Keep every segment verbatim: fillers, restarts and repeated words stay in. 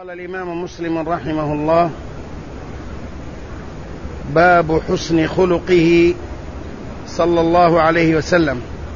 قال الإمام مسلم رحمه الله: باب حسن خلقه صلى الله عليه وسلم.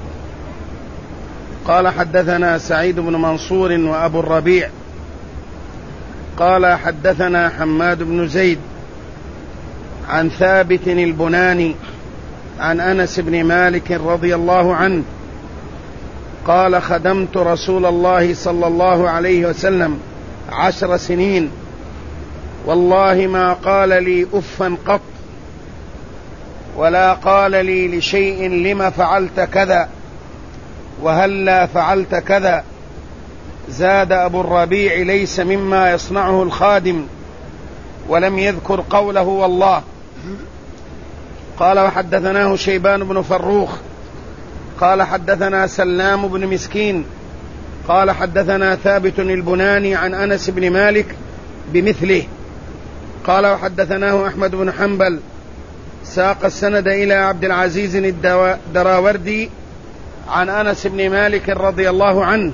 قال: حدثنا سعيد بن منصور وأبو الربيع قال: حدثنا حماد بن زيد عن ثابت البناني عن أنس بن مالك رضي الله عنه قال: خدمت رسول الله صلى الله عليه وسلم عشر سنين، والله ما قال لي أفا قط، ولا قال لي لشيء لم فعلت كذا وهلا فعلت كذا. زاد أبو الربيع: ليس مما يصنعه الخادم، ولم يذكر قوله والله. قال: وحدثناه شيبان بن فروخ قال: حدثنا سلام بن مسكين قال: حدثنا ثابت البناني عن أنس بن مالك بمثله. قال: وحدثناه أحمد بن حنبل ساق السند إلى عبد العزيز الدراوردي عن أنس بن مالك رضي الله عنه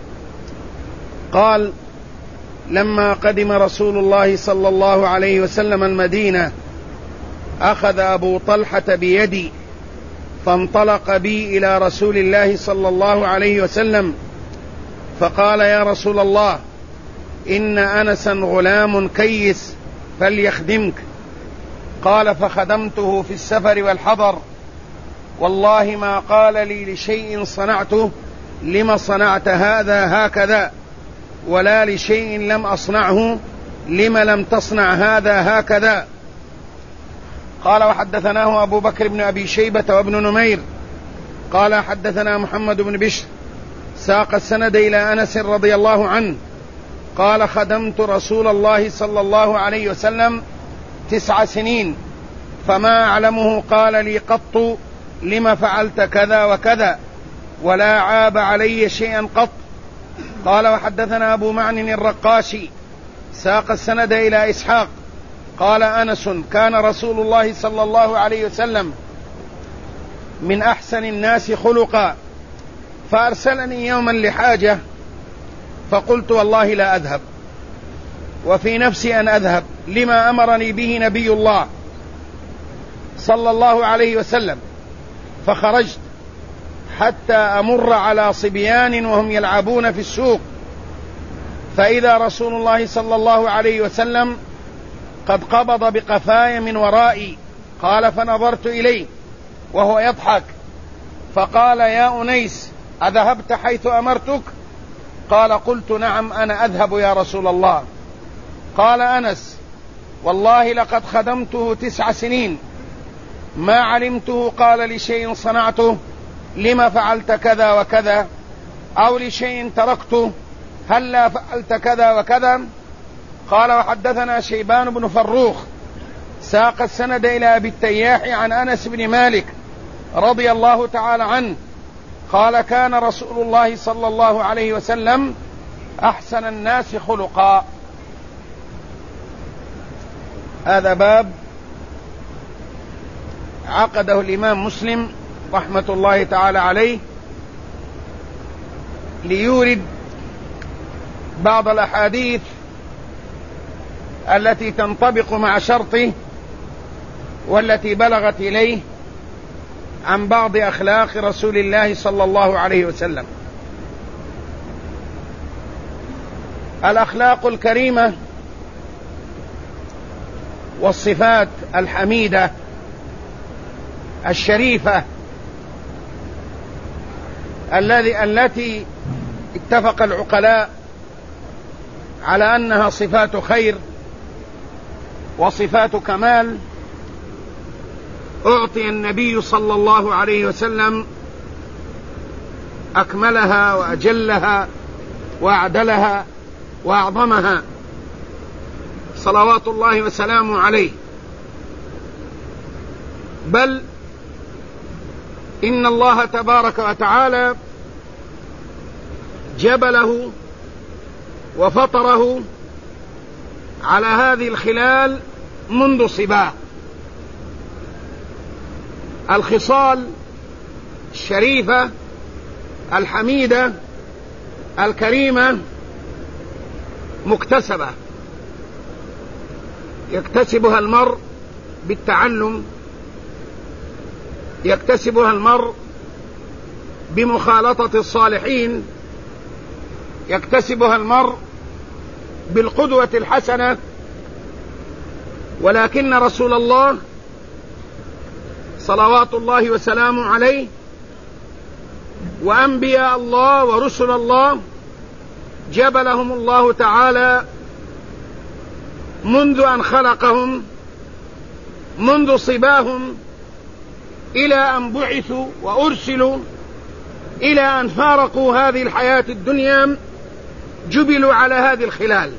قال: لما قدم رسول الله صلى الله عليه وسلم المدينة أخذ أبو طلحة بيدي فانطلق بي إلى رسول الله صلى الله عليه وسلم فقال: يا رسول الله، إن أنسا غلام كيس فليخدمك. قال: فخدمته في السفر والحضر، والله ما قال لي لشيء صنعته لم صنعت هذا هكذا، ولا لشيء لم أصنعه لم لم تصنع هذا هكذا. قال: وحدثناه أبو بكر بن أبي شيبة وابن نمير قال: حدثنا محمد بن بشر ساق السند إلى أنس رضي الله عنه قال: خدمت رسول الله صلى الله عليه وسلم تسع سنين، فما أعلمه قال لي قط لم فعلت كذا وكذا، ولا عاب علي شيئا قط. قال: وحدثنا أبو معن الرقاشي ساق السند إلى إسحاق قال: أنس: كان رسول الله صلى الله عليه وسلم من أحسن الناس خلقا، فأرسلني يوما لحاجة، فقلت: والله لا أذهب، وفي نفسي أن أذهب لما أمرني به نبي الله صلى الله عليه وسلم، فخرجت حتى أمر على صبيان وهم يلعبون في السوق، فإذا رسول الله صلى الله عليه وسلم قد قبض بقفاي من ورائي. قال: فنظرت إليه وهو يضحك، فقال: يا أنيس، أذهبت حيث أمرتك؟ قال: قلت: نعم، أنا أذهب يا رسول الله. قال أنس: والله لقد خدمته تسع سنين، ما علمته قال لشيء صنعته لما فعلت كذا وكذا، أو لشيء تركته هلا فعلت كذا وكذا. قال: وحدثنا شيبان بن فروخ ساق السند إلى أبي التياح عن أنس بن مالك رضي الله تعالى عنه قال: كان رسول الله صلى الله عليه وسلم أحسن الناس خلقا. هذا باب عقده الإمام مسلم رحمة الله تعالى عليه ليورد بعض الأحاديث التي تنطبق مع شرطه والتي بلغت إليه عن بعض أخلاق رسول الله صلى الله عليه وسلم. الأخلاق الكريمة والصفات الحميدة الشريفة الذي التي اتفق العقلاء على أنها صفات خير وصفات كمال، أعطي النبي صلى الله عليه وسلم أكملها وأجلها وأعدلها وأعظمها صلوات الله وسلامه عليه. بل إن الله تبارك وتعالى جبله وفطره على هذه الخلال منذ صباه، الخصال الشريفة الحميدة الكريمة مكتسبة يكتسبها المرء بالتعلم، يكتسبها المرء بمخالطة الصالحين، يكتسبها المرء بالقدوة الحسنة. ولكن رسول الله صلوات الله وسلامه عليه وأنبياء الله ورسل الله جبلهم الله تعالى منذ أن خلقهم، منذ صباهم إلى أن بعثوا وأرسلوا إلى أن فارقوا هذه الحياة الدنيا، جبلوا على هذه الخلال.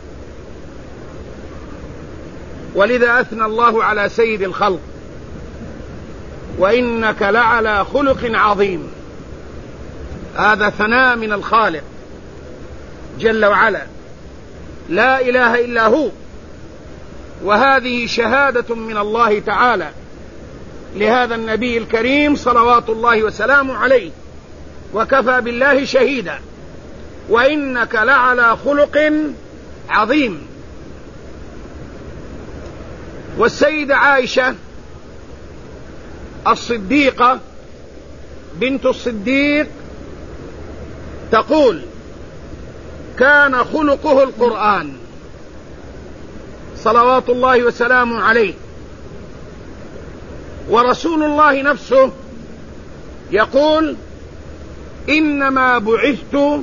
ولذا أثنى الله على سيد الخلق: وإنك لعلى خلق عظيم. هذا ثناء من الخالق جل وعلا، لا إله إلا هو. وهذه شهادة من الله تعالى لهذا النبي الكريم صلوات الله وسلامه عليه، وكفى بالله شهيدا. وإنك لعلى خلق عظيم. والسيدة عائشة الصديقة بنت الصديق تقول: كان خلقه القرآن صلوات الله وسلامه عليه. ورسول الله نفسه يقول: إنما بعثت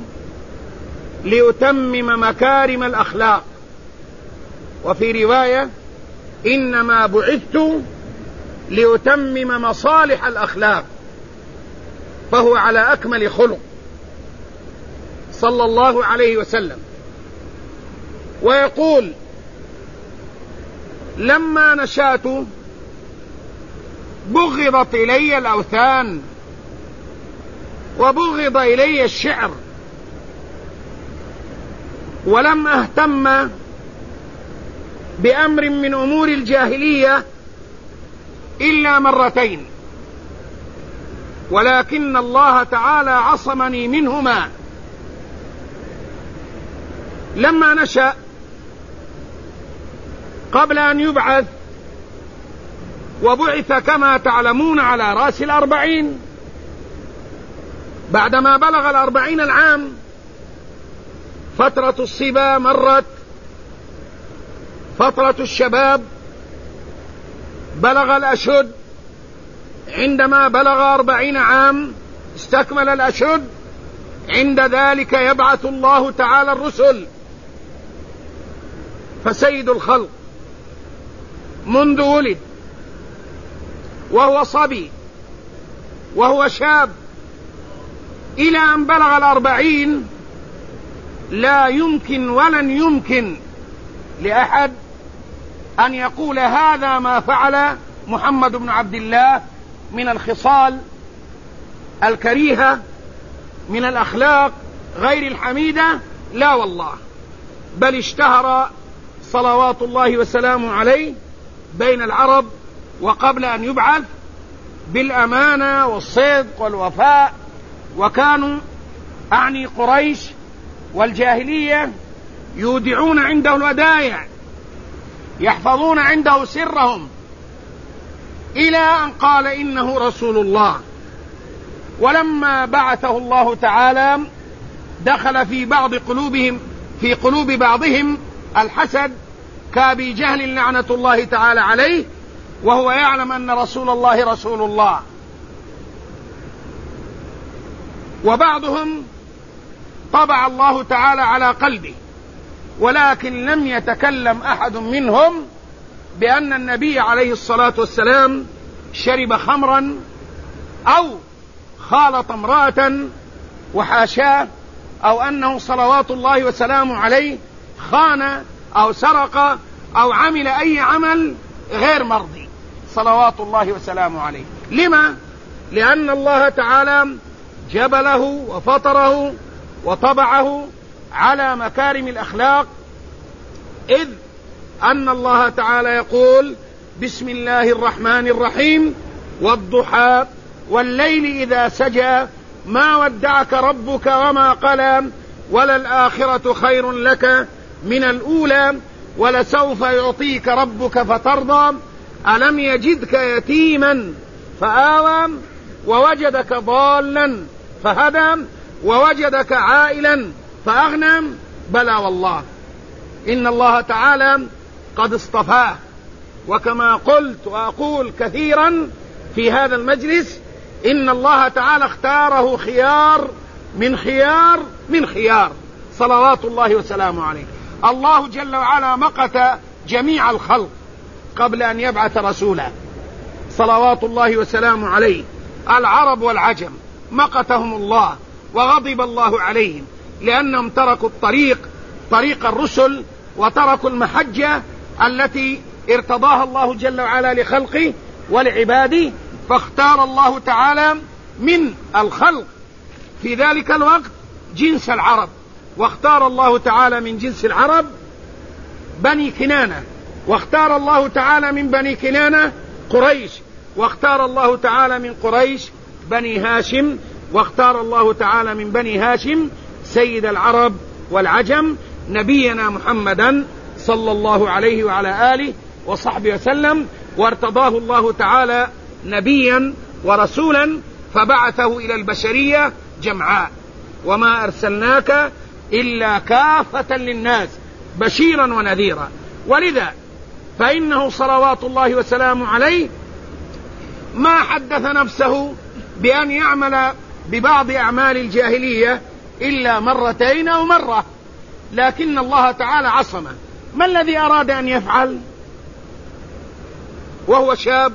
لأتمم مكارم الأخلاق. وفي رواية: إنما بعثت لأتمم مصالح الأخلاق. فهو على أكمل خلق صلى الله عليه وسلم. ويقول: لما نشأت بغضت إلي الأوثان وبغض إلي الشعر، ولم أهتم بأمر من أمور الجاهلية إلا مرتين، ولكن الله تعالى عصمني منهما. لما نشأ قبل أن يبعث، وبعث كما تعلمون على رأس الأربعين، بعدما بلغ الأربعين العام فترة الصبا مرت، فترة الشباب بلغ الأشد. عندما بلغ أربعين عام استكمل الأشد، عند ذلك يبعث الله تعالى الرسل. فسيد الخلق منذ ولد وهو صبي وهو شاب إلى أن بلغ الأربعين، لا يمكن ولن يمكن لأحد أن يقول هذا ما فعل محمد بن عبد الله من الخصال الكريهة، من الأخلاق غير الحميدة. لا والله، بل اشتهر صلوات الله وسلامه عليه بين العرب وقبل أن يبعث بالأمانة والصدق والوفاء. وكانوا أعني قريش والجاهلية يودعون عنده الودائع، يحفظون عنده سرهم، إلى أن قال إنه رسول الله. ولما بعثه الله تعالى دخل في بعض قلوبهم في قلوب بعضهم الحسد كأبي جهل لعنة الله تعالى عليه، وهو يعلم أن رسول الله رسول الله. وبعضهم طبع الله تعالى على قلبه، ولكن لم يتكلم أحد منهم بأن النبي عليه الصلاة والسلام شرب خمرا أو خالط امرأة وحاشاه، أو أنه صلوات الله وسلامه عليه خان أو سرق أو عمل أي عمل غير مرضي صلوات الله وسلامه عليه. لما؟ لأن الله تعالى جبله وفطره وطبعه على مكارم الأخلاق، إذ أن الله تعالى يقول: بسم الله الرحمن الرحيم، والضحى والليل إذا سجى، ما ودعك ربك وما قلى، وللآخرة خير لك من الأولى: ولسوف يعطيك ربك فترضى، ألم يجدك يتيما فآوى، ووجدك ضالا فهدى، ووجدك عائلا فأغنى. بلى والله، إن الله تعالى قد اصطفاه، وكما قلت وأقول كثيرا في هذا المجلس، إن الله تعالى اختاره خيار من خيار من خيار، صلوات الله وسلامه عليه. الله جل وعلا مقت جميع الخلق قبل أن يبعث رسولا، صلوات الله وسلامه عليه. العرب والعجم مقتهم الله، وغضب الله عليهم لأنهم تركوا الطريق طريق الرسل، وتركوا المحجة التي ارتضاها الله جل وعلا لخلقه ولعباده، فاختار الله تعالى من الخلق في ذلك الوقت جنس العرب، واختار الله تعالى من جنس العرب بني كنانة، واختار الله تعالى من بني كنانة قريش، واختار الله تعالى من قريش بني هاشم، واختار الله تعالى من بني هاشم سيد العرب والعجم نبينا محمدا صلى الله عليه وعلى آله وصحبه وسلم، وارتضاه الله تعالى نبيا ورسولا فبعثه إلى البشرية جمعاء: وما أرسلناك إلا كافة للناس بشيرا ونذيرا. ولذا فإنه صلوات الله وسلامه عليه ما حدث نفسه بأن يعمل ببعض أعمال الجاهلية إلا مرتين أو مرة، لكن الله تعالى عصمه. ما الذي أراد أن يفعل وهو شاب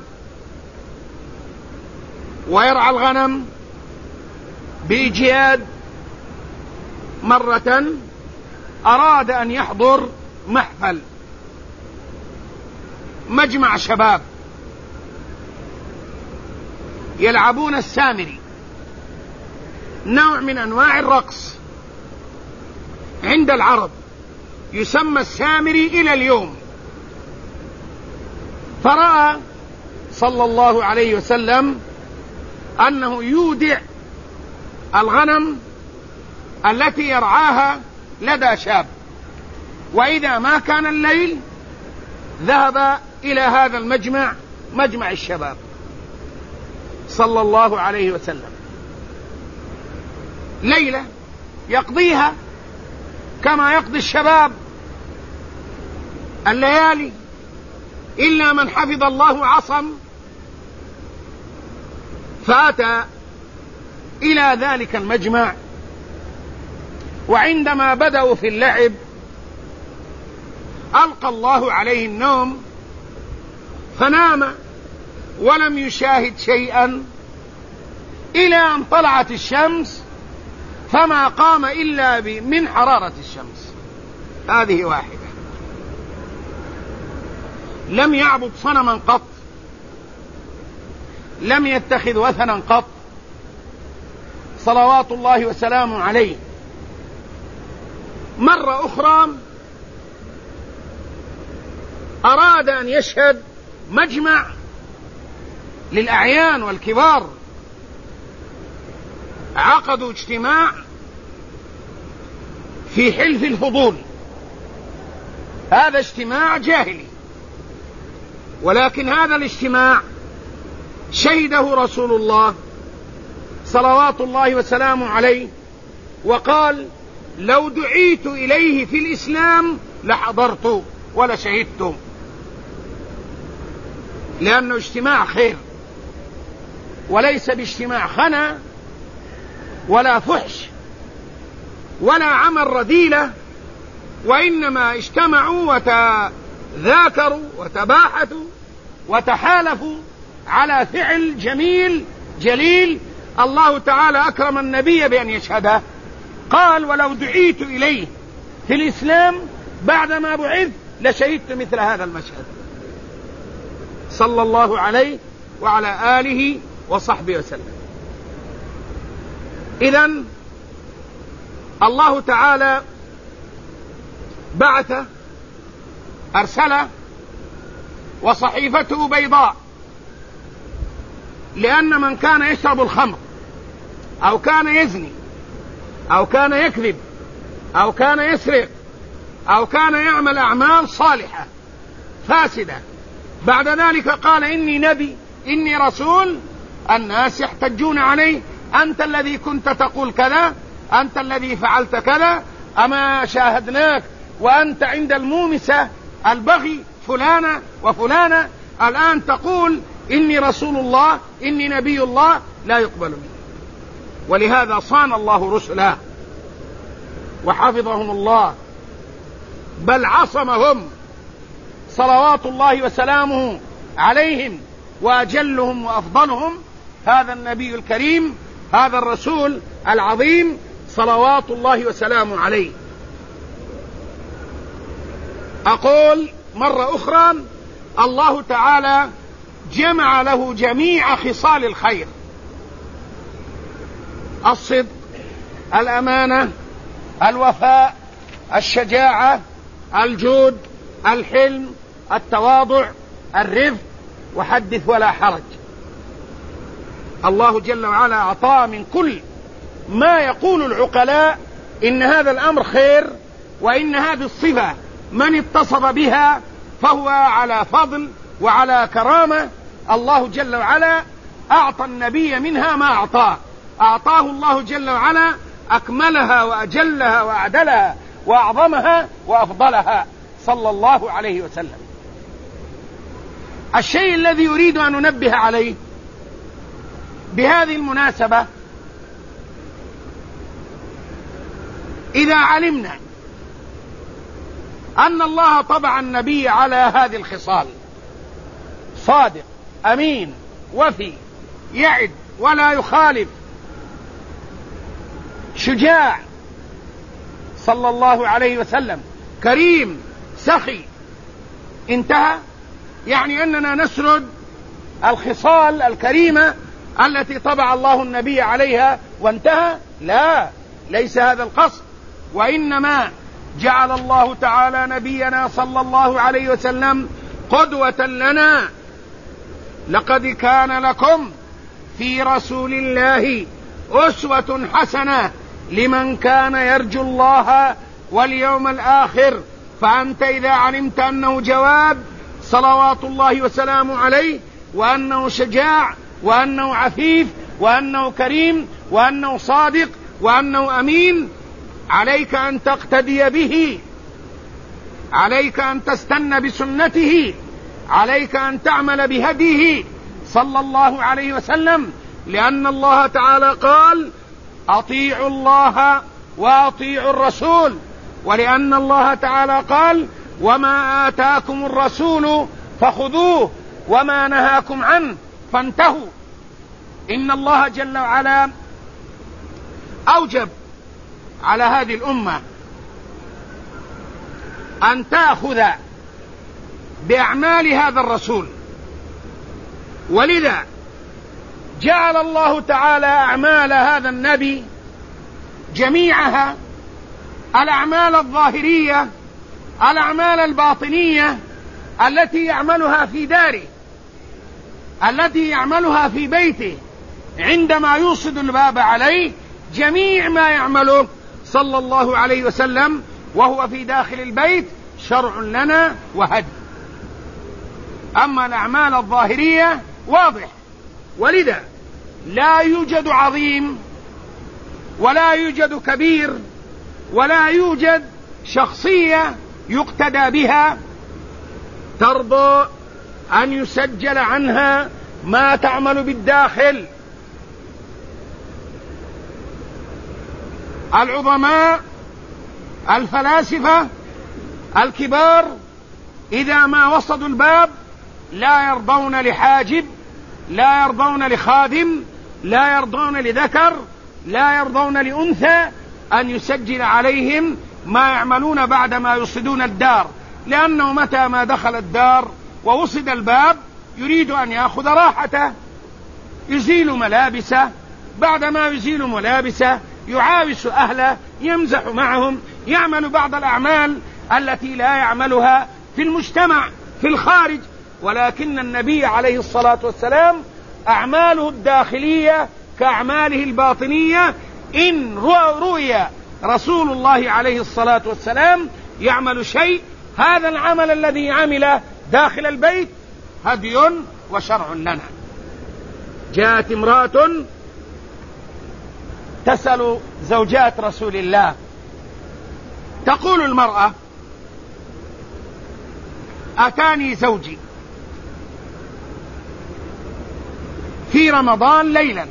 ويرعى الغنم بإجياد؟ مرة أراد أن يحضر محفل مجمع شباب يلعبون السامري، نوع من أنواع الرقص عند العرب يسمى السامري إلى اليوم. فرأى صلى الله عليه وسلم أنه يودع الغنم التي يرعاها لدى شاب، وإذا ما كان الليل ذهب إلى هذا المجمع مجمع الشباب صلى الله عليه وسلم، ليلة يقضيها كما يقضي الشباب الليالي، إلا من حفظ الله عصم. فأتى إلى ذلك المجمع، وعندما بدأوا في اللعب ألقى الله عليه النوم فنام ولم يشاهد شيئا إلى أن طلعت الشمس، فما قام إلا من حرارة الشمس. هذه واحدة. لم يعبد صنما قط، لم يتخذ وثنا قط، صلوات الله وسلامه عليه. مرة أخرى أراد أن يشهد مجمع للأعيان والكبار، عقدوا اجتماع في حلف الفضول. هذا اجتماع جاهلي، ولكن هذا الاجتماع شهده رسول الله صلوات الله وسلامه عليه، وقال: لو دعيت إليه في الإسلام لحضرت ولا شهدت، لأنه اجتماع خير وليس باجتماع خنا ولا فحش ولا عمل رذيلة، وإنما اجتمعوا وتذاكروا وتباحثوا وتحالفوا على فعل جميل جليل الله تعالى أكرم النبي بأن يشهده. قال: ولو دعيت إليه في الإسلام بعدما بعث لشهدت مثل هذا المشهد، صلى الله عليه وعلى آله وصحبه وسلم. إذن الله تعالى بعث أرسل وصحيفته بيضاء، لأن من كان يشرب الخمر أو كان يزني أو كان يكذب أو كان يسرق أو كان يعمل أعمال صالحة فاسدة، بعد ذلك قال إني نبي إني رسول، الناس يحتجون عليه: أنت الذي كنت تقول كذا، أنت الذي فعلت كذا، أما شاهدناك وأنت عند المومسة البغي فلانة وفلانة، الآن تقول إني رسول الله إني نبي الله، لا يقبل منه. ولهذا صان الله رسله وحفظهم الله، بل عصمهم صلوات الله وسلامه عليهم، وأجلهم وأفضلهم هذا النبي الكريم، هذا الرسول العظيم صلوات الله وسلامه عليه. أقول مرة أخرى: الله تعالى جمع له جميع خصال الخير: الصدق، الأمانة، الوفاء، الشجاعة، الجود، الحلم، التواضع، الرفق، وحدث ولا حرج. الله جل وعلا أعطاه من كل ما يقول العقلاء إن هذا الأمر خير، وإن هذه الصفة من اتصف بها فهو على فضل وعلى كرامة. الله جل وعلا أعطى النبي منها ما أعطاه، أعطاه الله جل وعلا أكملها وأجلها وأعدلها وأعظمها وأفضلها صلى الله عليه وسلم. الشيء الذي يريد أن ننبه عليه بهذه المناسبة: إذا علمنا أن الله طبع النبي على هذه الخصال: صادق، أمين، وفي، يعد ولا يخالف، شجاع صلى الله عليه وسلم، كريم، سخي، انتهى. يعني أننا نسرد الخصال الكريمة التي طبع الله النبي عليها وانتهى؟ لا، ليس هذا القصد، وإنما جعل الله تعالى نبينا صلى الله عليه وسلم قدوة لنا: لقد كان لكم في رسول الله أسوة حسنة لمن كان يرجو الله واليوم الآخر. فأنت إذا علمت أنه جواد صلوات الله وسلامه عليه، وأنه شجاع، وأنه عفيف، وأنه كريم، وأنه صادق، وأنه أمين، عليك أن تقتدي به، عليك أن تستنى بسنته، عليك أن تعمل بهديه صلى الله عليه وسلم، لأن الله تعالى قال: أطيعوا الله وأطيعوا الرسول، ولأن الله تعالى قال: وما آتاكم الرسول فخذوه وما نهاكم عنه فانتهوا. إن الله جل وعلا أوجب على هذه الأمة أن تأخذ بأعمال هذا الرسول، ولذا جعل الله تعالى أعمال هذا النبي جميعها، الأعمال الظاهرية، الأعمال الباطنية التي يعملها في داره، التي يعملها في بيته عندما يوصد الباب عليه، جميع ما يعمله صلى الله عليه وسلم وهو في داخل البيت شرع لنا وهدي. أما الأعمال الظاهرية واضح، ولذا لا يوجد عظيم ولا يوجد كبير ولا يوجد شخصية يقتدى بها ترضى أن يسجل عنها ما تعمل بالداخل. العظماء الفلاسفة الكبار إذا ما وصدوا الباب لا يرضون لحاجب، لا يرضون لخادم، لا يرضون لذكر، لا يرضون لأنثى أن يسجل عليهم ما يعملون بعدما يوصدون الدار، لأنه متى ما دخل الدار ووصد الباب يريد أن يأخذ راحته، يزيل ملابسه، بعدما يزيل ملابسه يعاوس أهله، يمزح معهم، يعمل بعض الأعمال التي لا يعملها في المجتمع في الخارج. ولكن النبي عليه الصلاة والسلام أعماله الداخلية كأعماله الباطنية. إن روي رسول الله عليه الصلاة والسلام يعمل شيء، هذا العمل الذي عمله داخل البيت هدي وشرع لنا. جاءت امرأة تسأل زوجات رسول الله، تقول المرأة: أتاني زوجي في رمضان ليلا،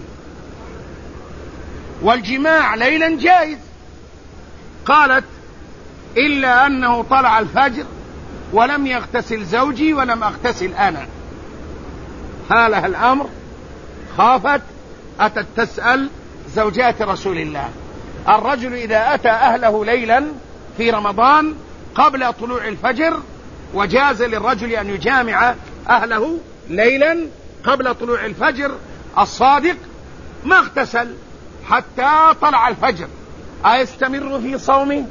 والجماع ليلا جائز، قالت: إلا أنه طلع الفجر ولم يغتسل زوجي ولم أغتسل أنا. هالها الأمر، خافت، أتت تسأل زوجات رسول الله. الرجل إذا أتى أهله ليلا في رمضان قبل طلوع الفجر، وجاز للرجل أن يجامع أهله ليلا قبل طلوع الفجر الصادق، ما اغتسل حتى طلع الفجر، أيستمر في صومه؟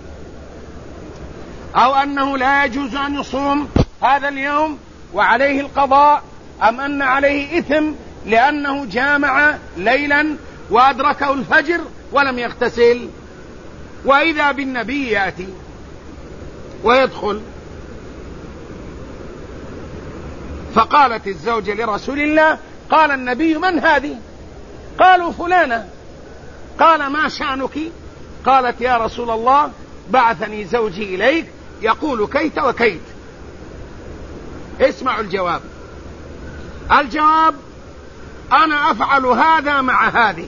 أو أنه لا يجوز أن يصوم هذا اليوم وعليه القضاء، أم أن عليه إثم لأنه جامع ليلا وأدركه الفجر ولم يغتسل؟ وإذا بالنبي يأتي ويدخل، فقالت الزوجة لرسول الله: قال النبي: من هذه؟ قالوا: فلانة. قال: ما شأنك؟ قالت: يا رسول الله، بعثني زوجي إليك يقول كيت وكيت. اسمعوا الجواب. الجواب: أنا أفعل هذا مع هذه،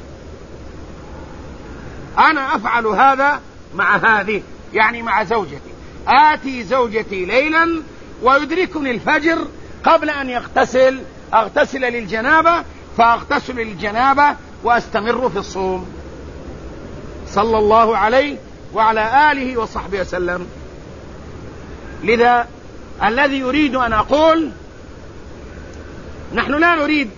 أنا أفعل هذا مع هذه، يعني مع زوجتي. آتي زوجتي ليلا ويدركني الفجر قبل أن يغتسل، أغتسل للجنابة فأغتسل للجنابة وأستمر في الصوم. صلى الله عليه وعلى آله وصحبه وسلم. لذا الذي يريد أن أقول: نحن لا نريد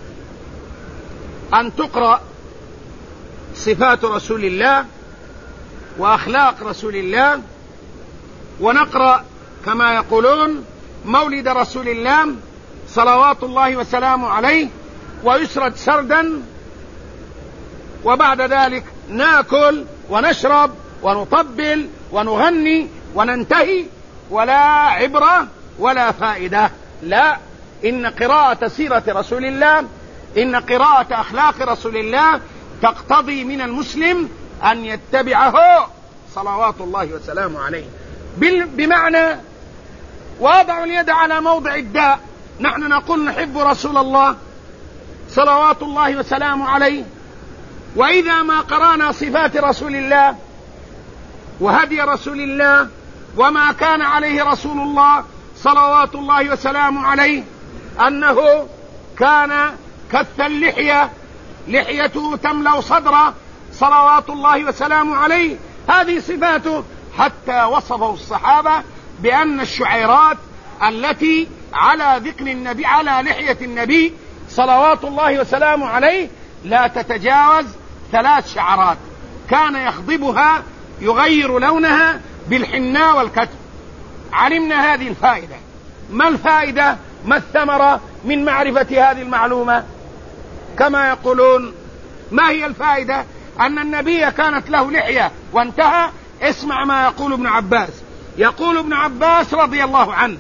أن تقرأ صفات رسول الله وأخلاق رسول الله، ونقرأ كما يقولون مولد رسول الله صلوات الله وسلامه عليه ويسرد سردا، وبعد ذلك ناكل ونشرب ونطبل ونغني وننتهي، ولا عبرة ولا فائدة. لا، إن قراءة سيرة رسول الله، إن قراءة أخلاق رسول الله تقتضي من المسلم أن يتبعه صلوات الله وسلامه عليه، بمعنى وضع اليد على موضع الداء. نحن نقول نحب رسول الله صلوات الله وسلامه عليه، وإذا ما قرأنا صفات رسول الله وهدي رسول الله وما كان عليه رسول الله صلوات الله وسلامه عليه، أنه كان كث اللحية، لحيته تملأ صدره صلوات الله وسلامه عليه، هذه صفاته. حتى وصفه الصحابة بأن الشعيرات التي على ذقن النبي، على لحية النبي صلوات الله وسلامه عليه، لا تتجاوز ثلاث شعرات، كان يخضبها يغير لونها بالحناء والكتم. علمنا هذه الفائدة. ما الفائدة؟ ما الثمرة من معرفة هذه المعلومة؟ كما يقولون، ما هي الفائدة؟ أن النبي كانت له لحية وانتهى. اسمع ما يقول ابن عباس. يقول ابن عباس رضي الله عنه: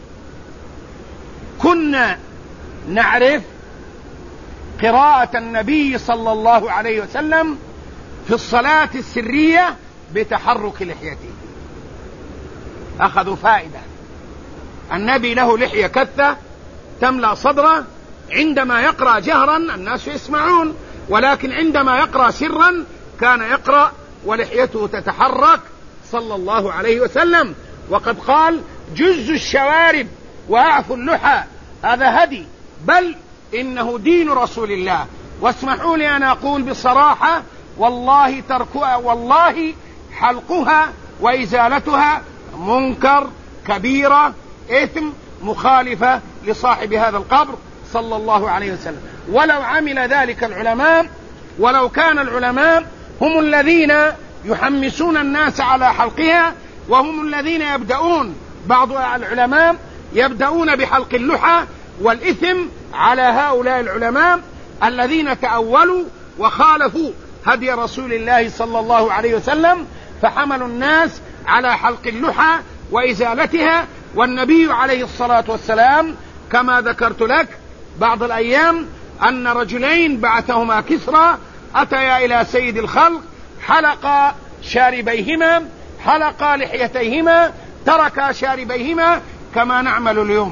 كنا نعرف قراءة النبي صلى الله عليه وسلم في الصلاة السرية بتحرك لحيته. أخذوا فائدة. النبي له لحية كثة تملأ صدره، عندما يقرأ جهرا الناس يسمعون، ولكن عندما يقرأ سرا كان يقرأ ولحيته تتحرك صلى الله عليه وسلم. وقد قال: جز الشوارب وأعفوا اللحى، هذا هدي، بل إنه دين رسول الله. واسمحوا لي أن أقول بصراحة: والله تركها، والله حلقها وإزالتها منكر، كبيرة، إثم، مخالفة لصاحب هذا القبر صلى الله عليه وسلم. ولو عمل ذلك العلماء، ولو كان العلماء هم الذين يحمسون الناس على حلقها، وهم الذين يبدأون، بعض العلماء يبدأون بحلق اللحى، والإثم على هؤلاء العلماء الذين تأولوا وخالفوا هدي رسول الله صلى الله عليه وسلم، فحملوا الناس على حلق اللحى وإزالتها. والنبي عليه الصلاة والسلام كما ذكرت لك بعض الأيام أن رجلين بعثهما كسرى أتيا إلى سيد الخلق، حلقا شاربيهما، حلقا لحيتيهما، تركا شاربيهما كما نعمل اليوم.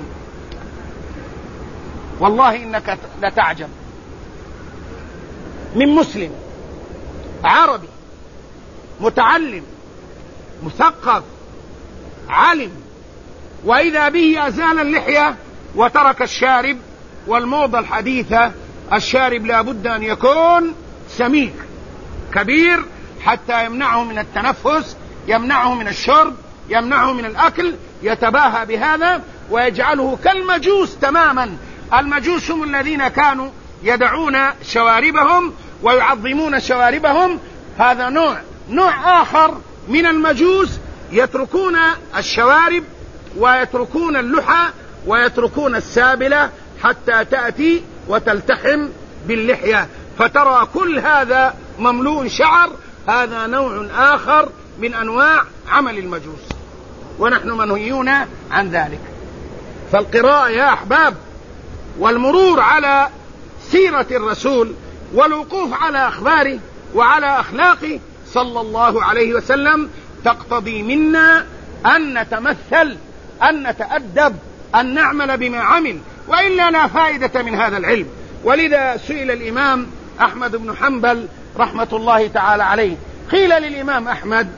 والله إنك لتعجب من مسلم عربي متعلم مثقف عالم، وإذا به أزال اللحية وترك الشارب. والموضة الحديثة الشارب لا بد أن يكون سميك كبير حتى يمنعه من التنفس، يمنعه من الشرب، يمنعه من الأكل، يتباهى بهذا ويجعله كالمجوس تماما. المجوس هم الذين كانوا يدعون شواربهم ويعظمون شواربهم. هذا نوع نوع آخر من المجوس يتركون الشوارب ويتركون اللحى ويتركون السابلة حتى تأتي وتلتحم باللحية، فترى كل هذا مملوء شعر. هذا نوع آخر من أنواع عمل المجوس، ونحن منهيون عن ذلك. فالقراءة يا أحباب والمرور على سيرة الرسول والوقوف على أخباره وعلى أخلاقه صلى الله عليه وسلم تقتضي منا أن نتمثل، أن نتأدب، أن نعمل بما عمل، وإلا لا فائدة من هذا العلم. ولذا سئل الإمام أحمد بن حنبل رحمة الله تعالى عليه، قيل للإمام أحمد: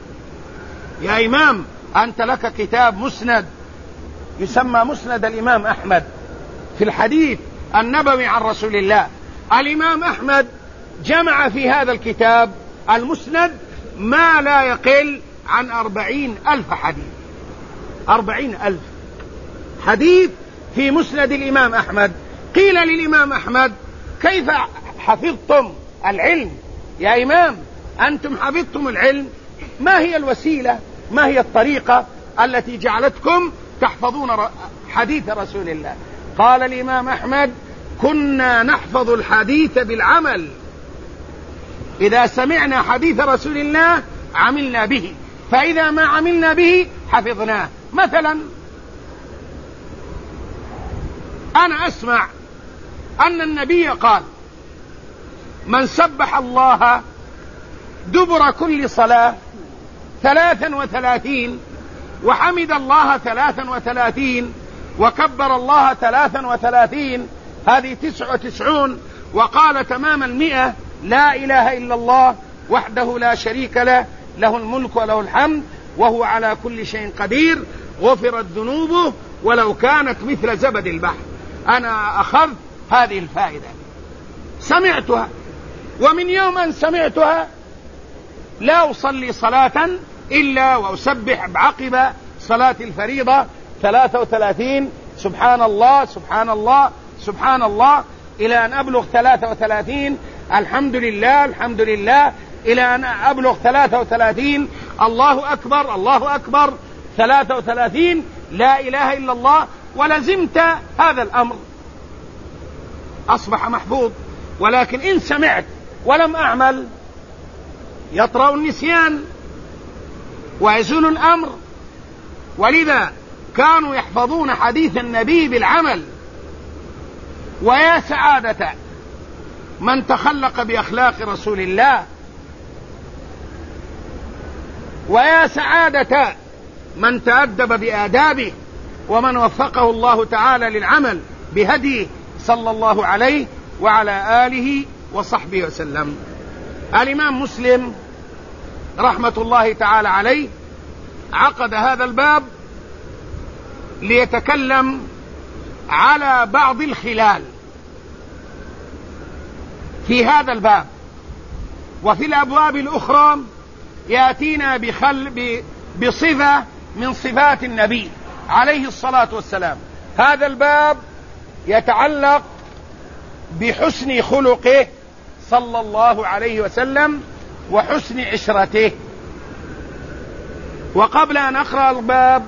يا إمام أنت لك كتاب مسند يسمى مسند الإمام أحمد في الحديث النبوي عن رسول الله. الإمام أحمد جمع في هذا الكتاب المسند ما لا يقل عن أربعين ألف حديث، أربعين ألف حديث في مسند الإمام أحمد. قيل للإمام أحمد: كيف حفظتم العلم يا إمام؟ أنتم حفظتم العلم، ما هي الوسيلة، ما هي الطريقة التي جعلتكم تحفظون حديث رسول الله؟ قال الإمام أحمد: كنا نحفظ الحديث بالعمل، إذا سمعنا حديث رسول الله عملنا به، فإذا ما عملنا به حفظناه. مثلا أنا أسمع أن النبي قال: من سبح الله دبر كل صلاة ثلاثا وثلاثين، وحمد الله ثلاثا وثلاثين، وكبر الله ثلاثا وثلاثين، هذه تسع وتسعون. وقال تمام المئة: لا إله إلا الله وحده لا شريك له، له الملك وله الحمد وهو على كل شيء قدير، غفرت ذنوبه ولو كانت مثل زبد البحر. أنا أخذت هذه الفائدة، سمعتها، ومن يوم أن سمعتها لا أصلي صلاة إلا وأسبح بعقب صلاة الفريضة ثلاثة وثلاثين سبحان الله سبحان الله سبحان الله، إلى أن أبلغ ثلاثة وثلاثين الحمد لله الحمد لله، إلى أن أبلغ ثلاثة وثلاثين الله أكبر الله أكبر، ثلاثة وثلاثين لا إله إلا الله. ولزمت هذا الأمر أصبح محفوظ. ولكن إن سمعت ولم أعمل يطرأ النسيان ويزول الأمر. ولذا كانوا يحفظون حديث النبي بالعمل. ويا سعادة من تخلق بأخلاق رسول الله، ويا سعادة من تأدب بآدابه، ومن وفقه الله تعالى للعمل بهديه صلى الله عليه وعلى آله وصحبه وسلم. الإمام مسلم رحمة الله تعالى عليه عقد هذا الباب ليتكلم على بعض الخلال في هذا الباب، وفي الأبواب الأخرى يأتينا بخل بصفة من صفات النبي عليه الصلاة والسلام. هذا الباب يتعلق بحسن خلقه صلى الله عليه وسلم وحسن عشرته. وقبل أن أقرأ الباب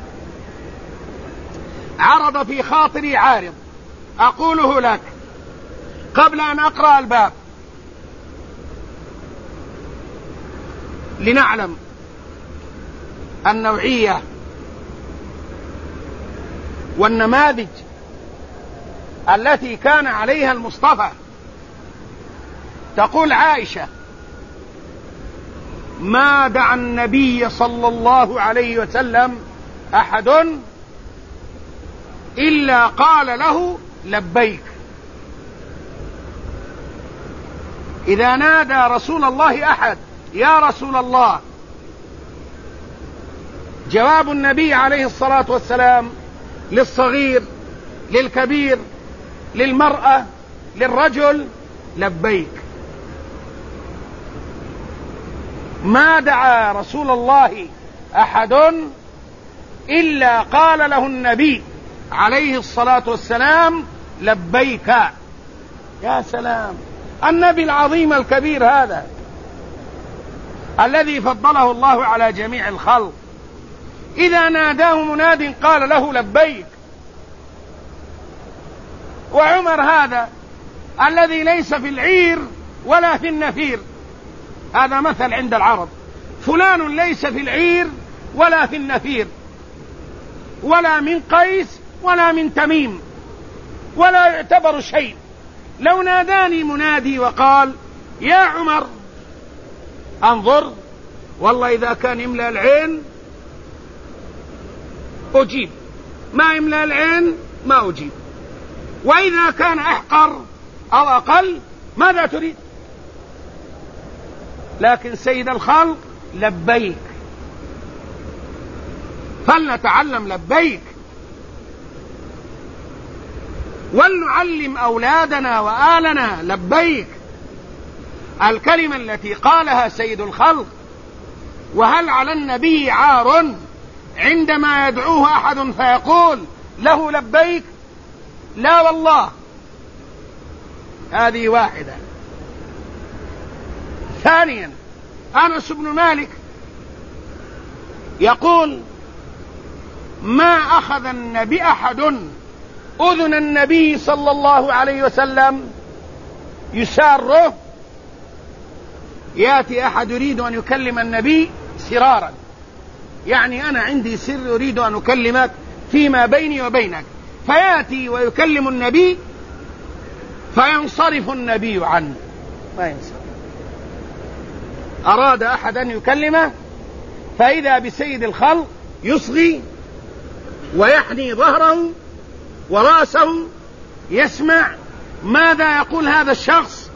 عرض في خاطري عارض أقوله لك قبل أن أقرأ الباب لنعلم النوعية والنماذج التي كان عليها المصطفى. تقول عائشة: ما دعا النبي صلى الله عليه وسلم أحد إلا قال له لبيك. إذا نادى رسول الله أحد يا رسول الله، جواب النبي عليه الصلاة والسلام للصغير للكبير للمرأة للرجل: لبيك. ما دعا رسول الله أحد إلا قال له النبي عليه الصلاة والسلام: لبيك. يا سلام، النبي العظيم الكبير هذا الذي فضله الله على جميع الخلق، إذا ناداه مناد قال له لبيك. وعمر هذا الذي ليس في العير ولا في النفير، هذا مثل عند العرب: فلان ليس في العير ولا في النفير، ولا من قيس ولا من تميم، ولا يعتبر شيء. لو ناداني منادي وقال: يا عمر، انظر، والله إذا كان يملأ العين أجيب، ما يملأ العين ما أجيب، وإذا كان أحقر أو أقل ماذا تريد؟ لكن سيد الخلق: لبيك. فلنتعلم لبيك، ولنعلم أولادنا وآلنا لبيك، الكلمة التي قالها سيد الخلق. وهل على النبي عار عندما يدعوه أحد فيقول له لبيك؟ لا والله. هذه واحدة. ثانيا، أنس بن مالك يقول: ما أخذ النبي أحد أذن النبي صلى الله عليه وسلم يساره. يأتي أحد يريد أن يكلم النبي سرارا، يعني أنا عندي سر أريد أن أكلمك فيما بيني وبينك، فيأتي ويكلم النبي فينصرف النبي عنه، ما ينصرف. أراد أحد أن يكلمه فإذا بسيد الخلق يصغي ويحني ظهره ورأسه يسمع ماذا يقول هذا الشخص،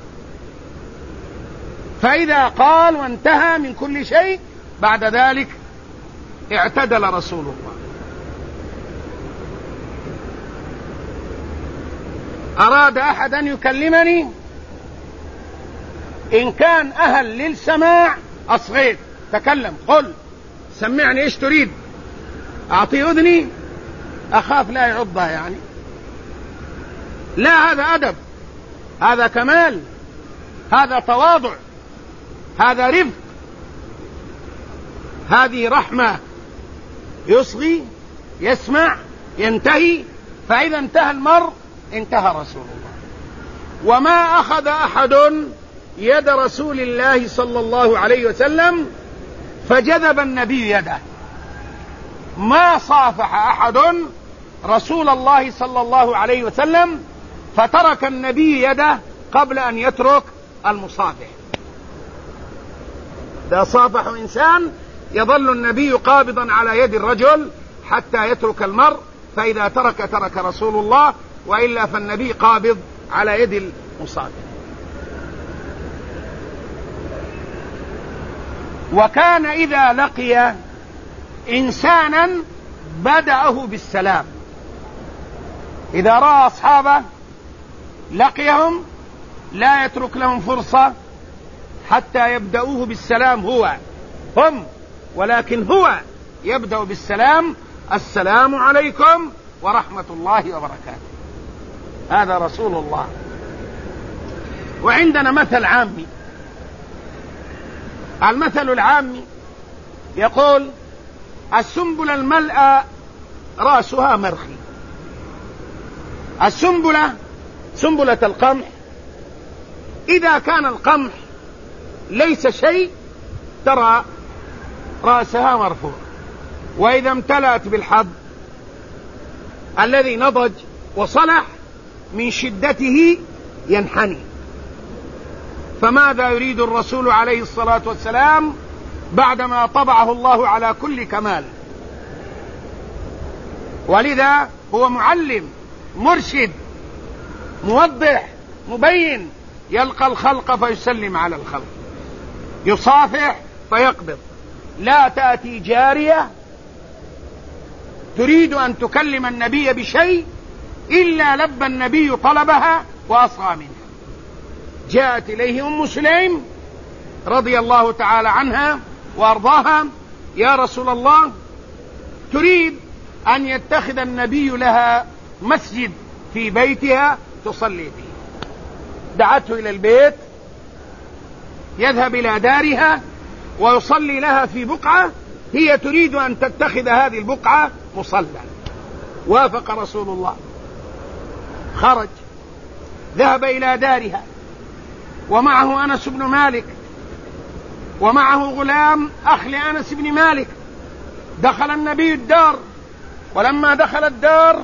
فإذا قال وانتهى من كل شيء بعد ذلك اعتدل رسول الله. أراد أحد أن يكلمني، إن كان أهل للسماع أصغيت: تكلم، قل، سمعني إيش تريد، أعطي أذني، أخاف لا يعضها يعني. لا، هذا أدب، هذا كمال، هذا تواضع، هذا رفق، هذه رحمة. يصغي، يسمع، ينتهي، فإذا انتهى المرء انتهى رسول الله. وما أخذ أحد يد رسول الله صلى الله عليه وسلم فجذب النبي يده. ما صافح أحد رسول الله صلى الله عليه وسلم فترك النبي يده قبل أن يترك المصافح. إذا صافح إنسان يظل النبي قابضا على يد الرجل حتى يترك المرء، فإذا ترك ترك رسول الله، وإلا فالنبي قابض على يد المصافح. وكان إذا لقي إنسانا بدأه بالسلام. إذا رأى أصحابه لقيهم لا يترك لهم فرصة حتى يبدأوه بالسلام هو هم ولكن هو يبدأ بالسلام: السلام عليكم ورحمة الله وبركاته. هذا رسول الله. وعندنا مثل عامي، المثل العامي يقول: السنبلة الملأى رأسها مرخي. السنبلة سنبلة القمح، إذا كان القمح ليس شيء ترى رأسها مرفوع، وإذا امتلأت بالحظ الذي نضج وصلح من شدته ينحني. فماذا يريد الرسول عليه الصلاة والسلام بعدما طبعه الله على كل كمال؟ ولذا هو معلم مرشد موضح مبين، يلقى الخلق فيسلم على الخلق، يصافح فيقبض. لا تأتي جارية تريد أن تكلم النبي بشيء إلا لبى النبي طلبها وأصغى منها. جاءت إليه أم سليم رضي الله تعالى عنها وأرضاها: يا رسول الله، تريد أن يتخذ النبي لها مسجد في بيتها تصلي فيه. دعته إلى البيت، يذهب إلى دارها ويصلي لها في بقعة هي تريد أن تتخذ هذه البقعة مصلى. وافق رسول الله، خرج ذهب إلى دارها ومعه أنس بن مالك ومعه غلام أخ لأنس بن مالك. دخل النبي الدار، ولما دخل الدار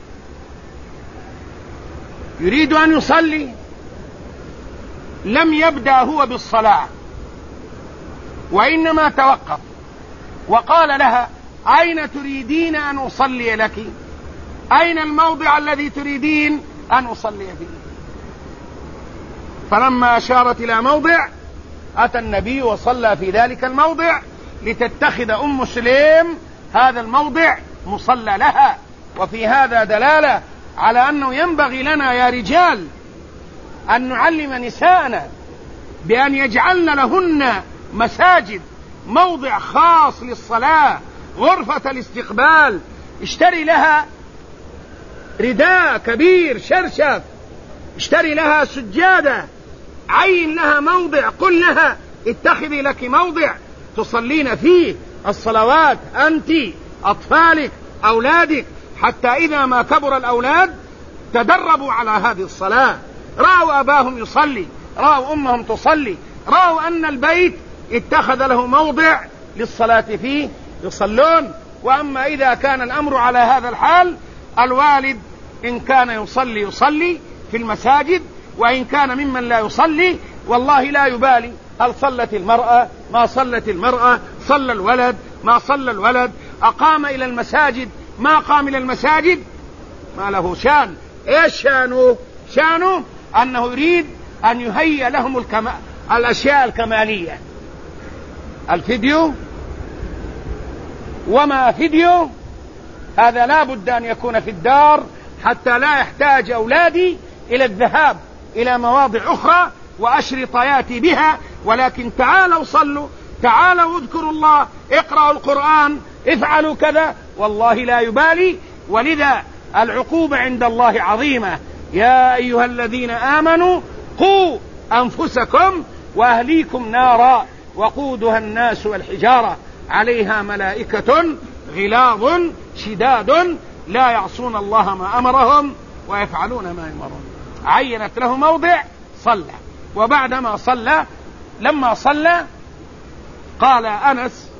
يريد أن يصلي، لم يبدأ هو بالصلاة وإنما توقف وقال لها: أين تريدين أن أصلي لك؟ أين الموضع الذي تريدين أن أصلي فيه؟ فلما أشارت إلى موضع أتى النبي وصلى في ذلك الموضع لتتخذ أم سليم هذا الموضع مصلى لها. وفي هذا دلالة على أنه ينبغي لنا يا رجال أن نعلم نساءنا بأن يجعلن لهن مساجد، موضع خاص للصلاة، غرفة الاستقبال. اشتري لها رداء كبير شرشف، اشتري لها سجادة، عين لها موضع، قل لها اتخذي لك موضع تصلين فيه الصلوات أنت، أطفالك، أولادك، حتى إذا ما كبر الأولاد تدربوا على هذه الصلاة، رأوا أباهم يصلي، رأوا أمهم تصلي، رأوا أن البيت اتخذ له موضع للصلاة فيه يصلون. وأما إذا كان الأمر على هذا الحال، الوالد إن كان يصلي يصلي في المساجد، وإن كان ممن لا يصلي والله لا يبالي، هل صلت المرأة ما صلت المرأة، صلى الولد ما صلى الولد، أقام إلى المساجد ما قام إلى المساجد، ما له شان. إيش شانه؟ شانه أنه يريد أن يهيئ لهم الكما... الأشياء الكمالية، الفيديو وما فيديو، هذا لا بد أن يكون في الدار حتى لا يحتاج أولادي إلى الذهاب إلى مواضع أخرى وأشرطياتي بها، ولكن تعالوا صلوا، تعالوا اذكروا الله، اقرأوا القرآن، افعلوا كذا، والله لا يبالي. ولذا العقوبة عند الله عظيمة: يا أيها الذين آمنوا قوا أنفسكم وأهليكم نارا وقودها الناس والحجارة عليها ملائكة غلاظ شداد لا يعصون الله ما أمرهم ويفعلون ما يؤمرون. عينت له موضع صلى، وبعدما صلى لما صلى قال أنس: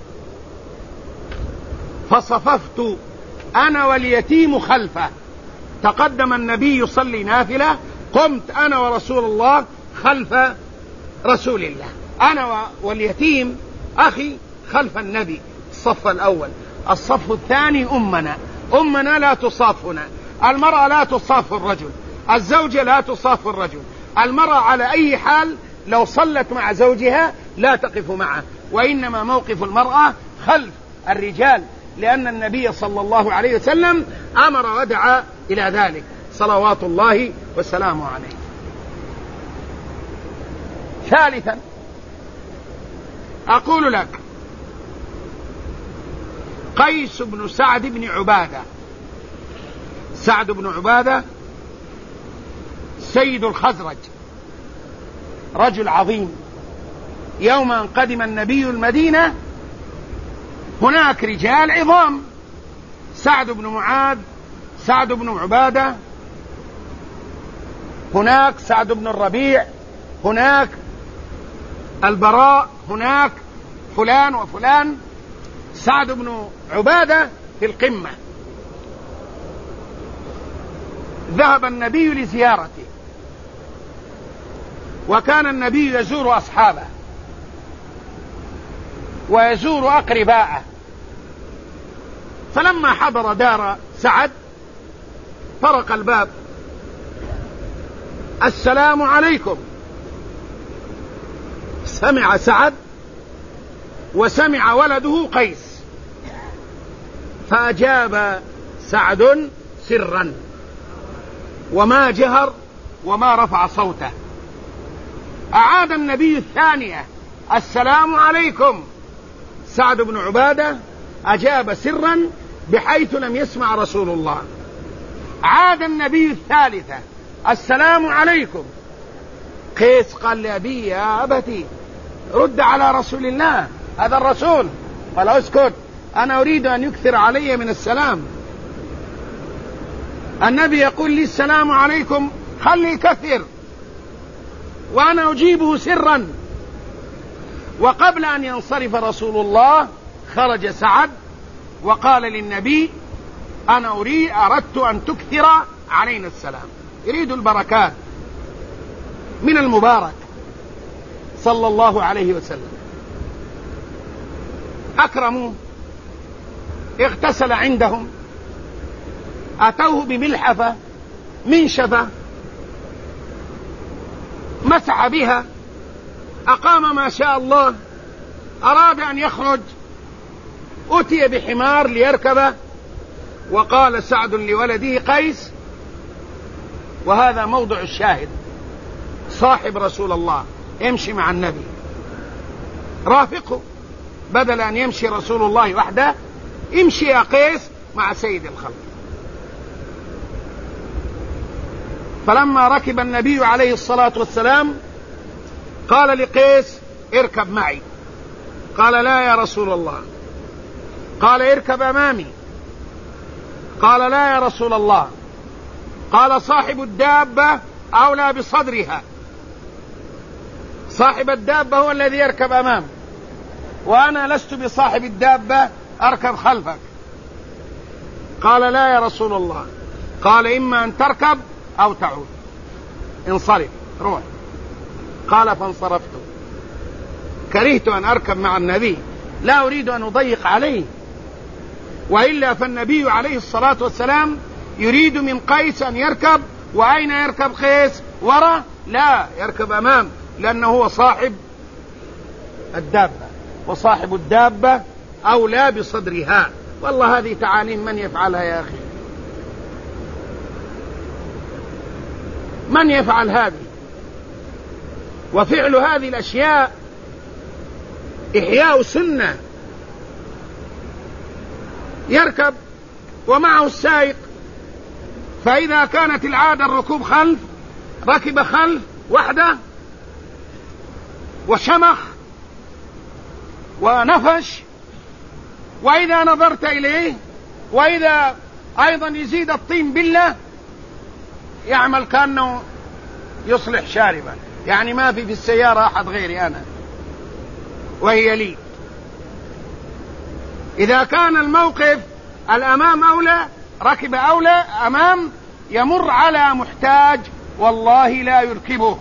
فصففت أنا واليتيم خلفه. تقدم النبي يصلي نافلة، قمت أنا ورسول الله خلف رسول الله، أنا واليتيم أخي خلف النبي الصف الأول. الصف الثاني أمنا، أمنا لا تصافنا، المرأة لا تصاف الرجل، الزوجة لا تصاف الرجل، المرأة على أي حال لو صلت مع زوجها لا تقف معه، وإنما موقف المرأة خلف الرجال، لأن النبي صلى الله عليه وسلم أمر ودعا إلى ذلك صلوات الله والسلام عليه. ثالثا أقول لك: قيس بن سعد بن عبادة. سعد بن عبادة سيد الخزرج، رجل عظيم. يوم أن قدم النبي المدينة هناك رجال عظام: سعد بن معاذ، سعد بن عبادة، هناك سعد بن الربيع، هناك البراء، هناك فلان وفلان. سعد بن عبادة في القمة. ذهب النبي لزيارته، وكان النبي يزور أصحابه ويزور أقرباءه. فلما حضر دار سعد طرق الباب: السلام عليكم. سمع سعد وسمع ولده قيس، فأجاب سعد سرا وما جهر وما رفع صوته. أعاد النبي الثانية: السلام عليكم. سعد بن عبادة أجاب سرا بحيث لم يسمع رسول الله. عاد النبي الثالثة: السلام عليكم. قيس قال لأبي: يا أبتي رد على رسول الله، هذا الرسول. قال: اسكت، أنا أريد أن يكثر علي من السلام. النبي يقول لي السلام عليكم، خلي يكثر وأنا أجيبه سرا. وقبل أن ينصرف رسول الله خرج سعد وقال للنبي: أنا أريد أردت أن تكثر علينا السلام. يريد البركات من المبارك صلى الله عليه وسلم. أكرموا، اغتسل عندهم، أتوه بملحفة منشفة مسح بها، أقام ما شاء الله. أراد أن يخرج، أتي بحمار ليركبه، وقال سعد لولده قيس، وهذا موضع الشاهد: صاحب رسول الله، امشي مع النبي، رافقه، بدل أن يمشي رسول الله وحده، امشي يا قيس مع سيد الخلق. فلما ركب النبي عليه الصلاة والسلام قال لقيس: اركب معي. قال: لا يا رسول الله. قال: اركب أمامي. قال: لا يا رسول الله. قال: صاحب الدابة أولى بصدرها، صاحب الدابة هو الذي يركب أمام، وأنا لست بصاحب الدابة أركب خلفك. قال: لا يا رسول الله. قال: إما أن تركب أو تعود، انصرف، روح. قال: فانصرفت. كرهت أن أركب مع النبي، لا أريد أن أضيق عليه، وإلا فالنبي عليه الصلاة والسلام يريد من قيس أن يركب. وأين يركب قيس؟ وراء؟ لا، يركب أمام، لأنه هو صاحب الدابة، وصاحب الدابة أولى بصدرها. والله هذه تعاليم من يفعلها يا أخي؟ من يفعل هذه؟ وفعل هذه الأشياء إحياء سنة. يركب ومعه السائق، فإذا كانت العادة الركوب خلف ركب خلف وحده، وشمخ ونفش، وإذا نظرت إليه، وإذا أيضا يزيد الطين بالله، يعمل كأنه يصلح شاربا، يعني ما في في السيارة أحد غيري أنا وهي لي. إذا كان الموقف الأمام أولى ركب أولى أمام، يمر على محتاج والله لا يركبه.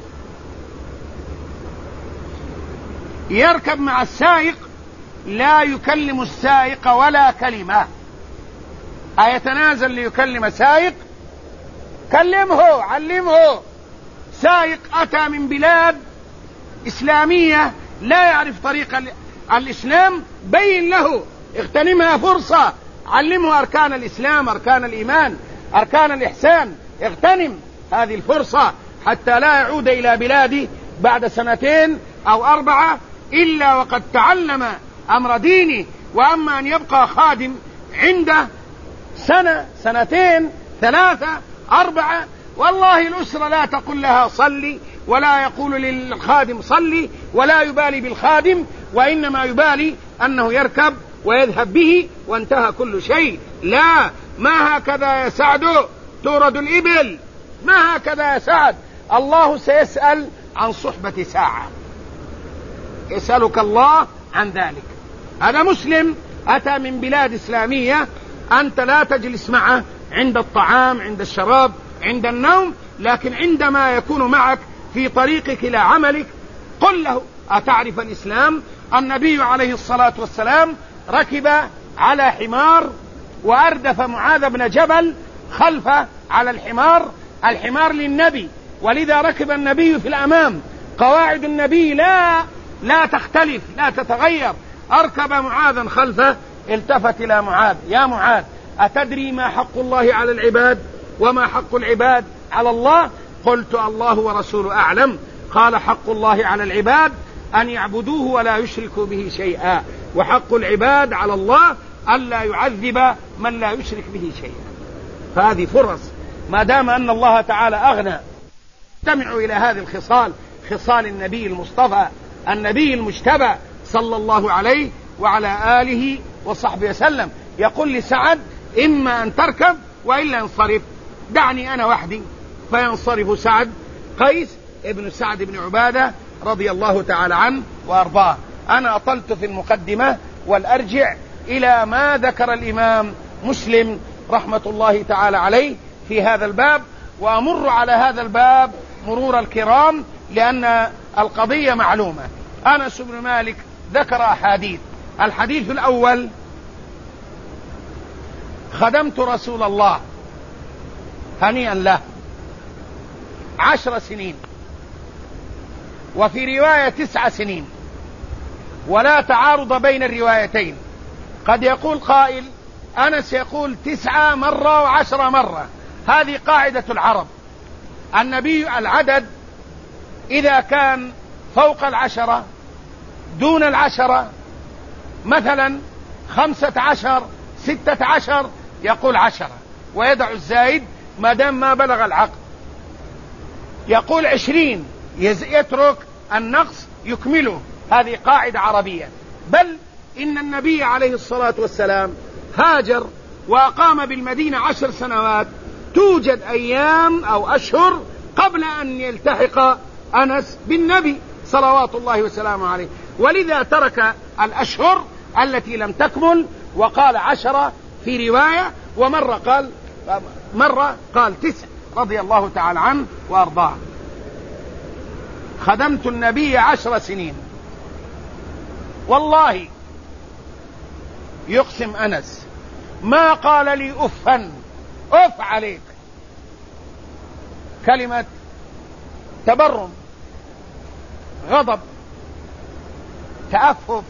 يركب مع السائق، لا يكلم السائق ولا كلمة. أيتنازل ليكلم سائق؟ كلمه، علمه. سائق أتى من بلاد إسلامية لا يعرف طريق الإسلام، بين له، اغتنمها فرصة، علمه أركان الإسلام، أركان الإيمان، أركان الإحسان. اغتنم هذه الفرصة حتى لا يعود إلى بلاده بعد سنتين أو أربعة إلا وقد تعلم أمر دينه. وأما أن يبقى خادم عنده سنة، سنتين، ثلاثة، أربعة، والله الأسرة لا تقول لها صلي، ولا يقول للخادم صلي، ولا يبالي بالخادم، وإنما يبالي أنه يركب ويذهب به وانتهى كل شيء. لا، ما هكذا يا سعد تورد الإبل، ما هكذا يا سعد. الله سيسأل عن صحبة ساعة، يسألك الله عن ذلك. هذا مسلم أتى من بلاد إسلامية أنت لا تجلس معه عند الطعام، عند الشراب، عند النوم، لكن عندما يكون معك في طريقك إلى عملك قل له: أتعرف الإسلام؟ النبي عليه الصلاة والسلام ركب على حمار وأردف معاذ بن جبل خلفه على الحمار، الحمار للنبي، ولذا ركب النبي في الأمام. قواعد النبي لا لا تختلف، لا تتغير. أركب معاذا خلفه، التفت إلى معاذ: يا معاذ، أتدري ما حق الله على العباد وما حق العباد على الله؟ قلت: الله ورسوله أعلم. قال: حق الله على العباد أن يعبدوه ولا يشركوا به شيئا، وحق العباد على الله ألا يعذب من لا يشرك به شيئا. فهذه فرص، ما دام أن الله تعالى أغنى. استمعوا إلى هذه الخصال، خصال النبي المصطفى النبي المجتبى صلى الله عليه وعلى آله وصحبه وسلم. يقول لسعد: إما أن تركب وإلا انصرف، دعني أنا وحدي. فينصرف سعد، قيس ابن سعد بن عبادة رضي الله تعالى عنه وأرضاه. أنا أطلت في المقدمة، والأرجع إلى ما ذكر الإمام مسلم رحمة الله تعالى عليه في هذا الباب، وأمر على هذا الباب مرور الكرام لأن القضية معلومة. أنس بن مالك ذكر أحاديث. الحديث الأول: خدمت رسول الله هنيئا له عشر سنين، وفي رواية تسع سنين، ولا تعارض بين الروايتين. قد يقول قائل: أنس يقول تسعة مرة وعشرة مرة. هذه قاعدة العرب. النبي العدد إذا كان فوق العشرة دون العشرة، مثلا خمسة عشر، ستة عشر، يقول عشرة ويدع الزايد ما دام ما بلغ العقد. يقول عشرين يترك النقص يكمله. هذه قاعدة عربية. بل إن النبي عليه الصلاة والسلام هاجر وأقام بالمدينة عشر سنوات، توجد أيام أو أشهر قبل أن يلتحق أنس بالنبي صلوات الله وسلامه عليه، ولذا ترك الأشهر التي لم تكمل وقال عشرة في رواية، ومرة قال مرة قال تسع رضي الله تعالى عنه وأرضاه. خدمت النبي عشر سنين، والله يقسم أنس ما قال لي أفا أف عليك، كلمة تبرم، غضب، تأفف.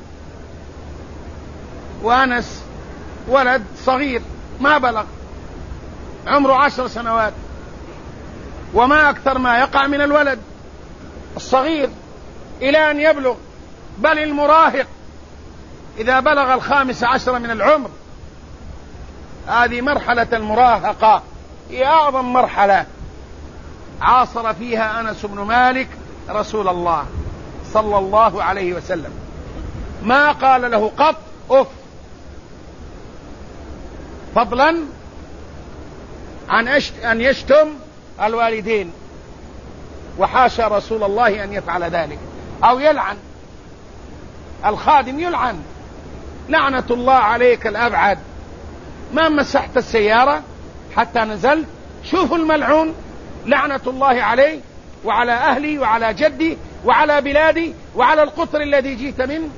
وأنس ولد صغير ما بلغ، عمره عشر سنوات، وما أكثر ما يقع من الولد الصغير إلى أن يبلغ، بل المراهق إذا بلغ الخامس عشر من العمر. هذه مرحلة المراهقة هي أعظم مرحلة عاصر فيها أنس بن مالك رسول الله صلى الله عليه وسلم. ما قال له قط أف، فضلا عن أن يشتم الوالدين، وحاشا رسول الله أن يفعل ذلك، أو يلعن الخادم، يلعن لعنة الله عليك الأبعد. ما مسحت السيارة حتى نزلت، شوفوا الملعون لعنة الله عليه وعلى أهلي وعلى جدي وعلى بلادي وعلى القطر الذي جيت منه.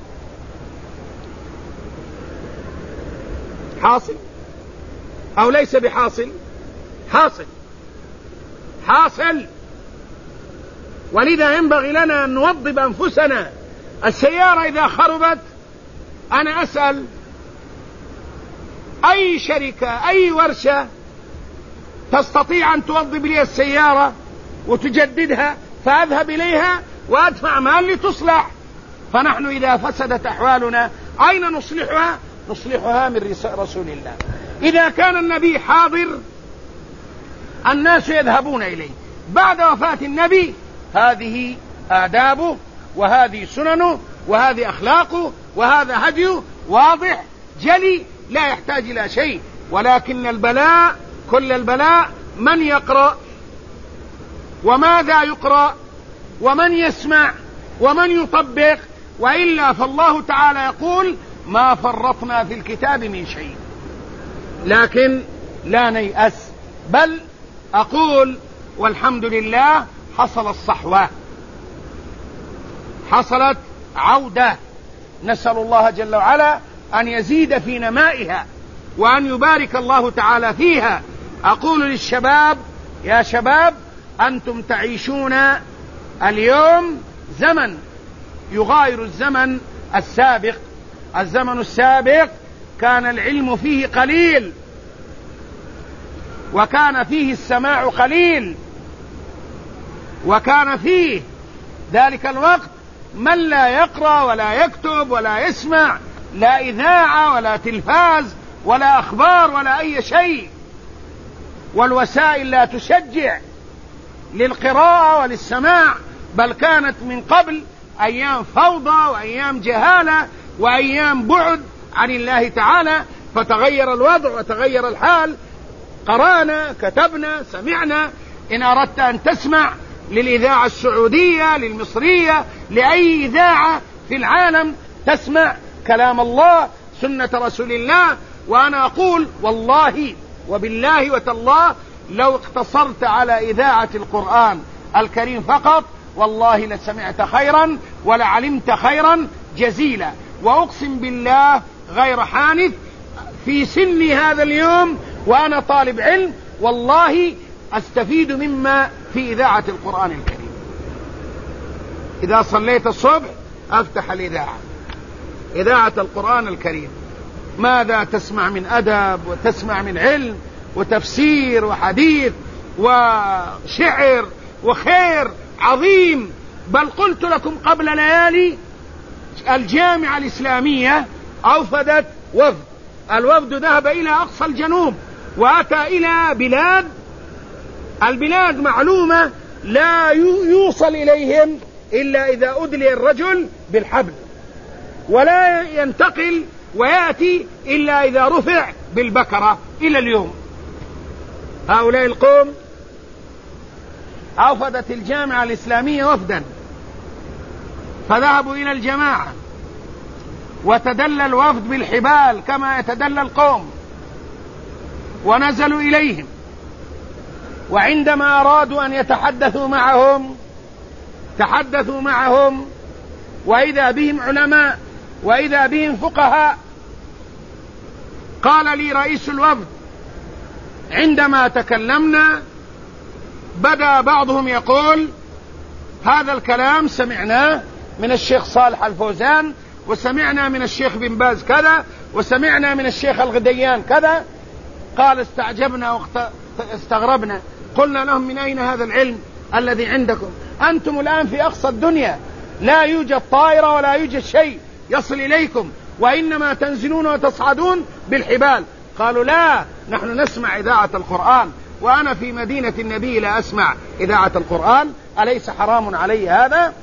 حاصل أو ليس بحاصل؟ حاصل حاصل. ولذا ينبغي لنا أن نوضب أنفسنا. السيارة إذا خربت، أنا أسأل أي شركة، أي ورشة تستطيع أن توضب لي السيارة وتجددها، فأذهب إليها وأدفع مال لتصلح. فنحن إذا فسدت أحوالنا أين نصلحها؟ نصلحها من رسول الله. إذا كان النبي حاضر الناس يذهبون إليه، بعد وفاة النبي هذه آدابه وهذه سننه وهذه أخلاقه وهذا هديه واضح جلي، لا يحتاج إلى شيء. ولكن البلاء، كل البلاء من يقرأ وماذا يقرأ ومن يسمع ومن يطبق. وإلا فالله تعالى يقول: ما فرطنا في الكتاب من شيء، لكن لا نيأس، بل أقول والحمد لله حصل الصحوة، حصلت عودة، نسأل الله جل وعلا أن يزيد في نمائها وأن يبارك الله تعالى فيها. أقول للشباب: يا شباب، أنتم تعيشون اليوم زمن يغاير الزمن السابق. الزمن السابق كان العلم فيه قليل، وكان فيه السماع قليل، وكان فيه ذلك الوقت من لا يقرأ ولا يكتب ولا يسمع، لا إذاعة ولا تلفاز ولا أخبار ولا أي شيء، والوسائل لا تشجع للقراءة وللسماع، بل كانت من قبل أيام فوضى وأيام جهالة وأيام بعد عن الله تعالى، فتغير الوضع وتغير الحال. قرأنا، كتبنا، سمعنا. إن أردت أن تسمع للإذاعة السعودية، للمصرية، لأي إذاعة في العالم، تسمع كلام الله، سنة رسول الله. وأنا أقول والله وبالله وتالله لو اقتصرت على إذاعة القرآن الكريم فقط والله لسمعت خيرا ولعلمت خيرا جزيلا. وأقسم بالله غير حانث، في سني هذا اليوم وأنا طالب علم والله أستفيد مما في إذاعة القرآن الكريم. إذا صليت الصبح أفتح الإذاعة، إذاعة القرآن الكريم، ماذا تسمع من أدب وتسمع من علم وتفسير وحديث وشعر وخير عظيم. بل قلت لكم قبل ليالي الجامعة الإسلامية أوفدت وفد، الوفد ذهب إلى أقصى الجنوب وأتى إلى بلاد، البلاد معلومة لا يوصل إليهم إلا إذا أدلي الرجل بالحبل، ولا ينتقل ويأتي إلا إذا رفع بالبكرة. إلى اليوم هؤلاء القوم أوفدت الجامعة الإسلامية وفدا، فذهبوا إلى الجماعة وتدلى الوفد بالحبال كما يتدلى القوم، ونزلوا إليهم، وعندما أرادوا أن يتحدثوا معهم تحدثوا معهم، وإذا بهم علماء وإذا بهم فقهاء. قال لي رئيس الوفد عندما تكلمنا بدأ بعضهم يقول: هذا الكلام سمعناه من الشيخ صالح الفوزان، وسمعنا من الشيخ بن باز كذا، وسمعنا من الشيخ الغديان كذا. قال: استعجبنا واستغربنا، قلنا لهم: من أين هذا العلم الذي عندكم؟ أنتم الآن في أقصى الدنيا، لا يوجد طائرة ولا يوجد شيء يصل إليكم، وإنما تنزلون وتصعدون بالحبال. قالوا: لا، نحن نسمع إذاعة القرآن، وأنا في مدينة النبي لا أسمع إذاعة القرآن، أليس حرام علي هذا؟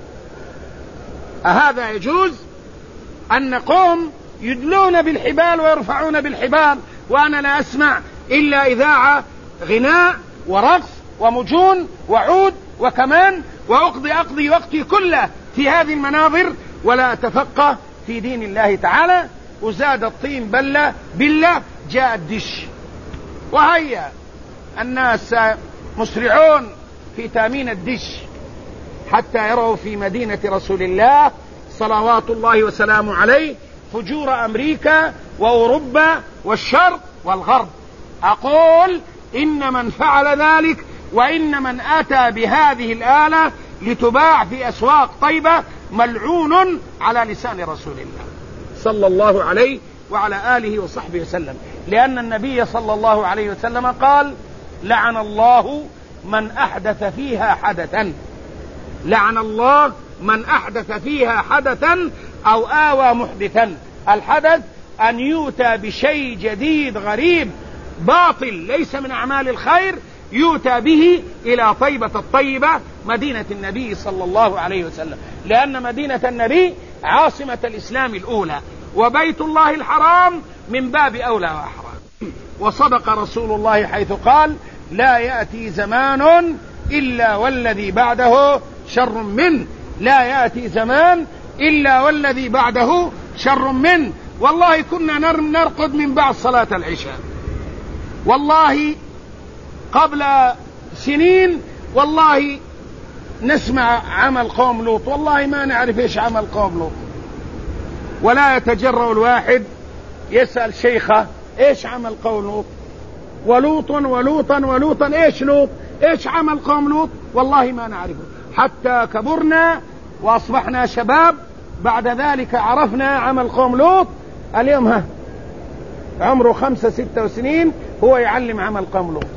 أهذا يجوز أن قوم يدلون بالحبال ويرفعون بالحبال وأنا لا أسمع إلا إذاعة غناء ورقص ومجون وعود وكمان، وأقضي أقضي وقتي كله في هذه المناظر ولا أتفقه في دين الله تعالى؟ وزاد الطين بلة بالله جاء الدش، وهيا الناس مسرعون في تأمين الدش حتى يروا في مدينة رسول الله صلوات الله وسلامه عليه فجور أمريكا وأوروبا والشرق والغرب. أقول: إن من فعل ذلك وإن من أتى بهذه الآلة لتباع في أسواق طيبة ملعون على لسان رسول الله صلى الله عليه وعلى آله وصحبه وسلم، لأن النبي صلى الله عليه وسلم قال: لعن الله من أحدث فيها حدثا، لعن الله من أحدث فيها حدثا أو آوى محدثا. الحدث أن يؤتى بشيء جديد غريب باطل ليس من أعمال الخير، يؤتى به إلى طيبة الطيبة مدينة النبي صلى الله عليه وسلم، لأن مدينة النبي عاصمة الإسلام الأولى، وبيت الله الحرام من باب أولى وأحرى. وصدق رسول الله حيث قال: لا يأتي زمان إلا والذي بعده شر منه، لا يأتي زمان إلا والذي بعده شر منه. والله كنا نرقد من بعد صلاة العشاء، والله قبل سنين والله نسمع عمل قوم لوط، والله ما نعرف ايش عمل قوم لوط. ولا يتجرأ الواحد يسأل شيخه ايش عمل قوم لوط، ولوطا ولوطا ولوطا ايش لوط، ايش عمل قوم لوط، والله ما نعرفه. حتى كبرنا واصبحنا شباب بعد ذلك عرفنا عمل قوم لوط. اليوم ها عمره خمسة ستة سنين هو يعلم عمل قوم لوط.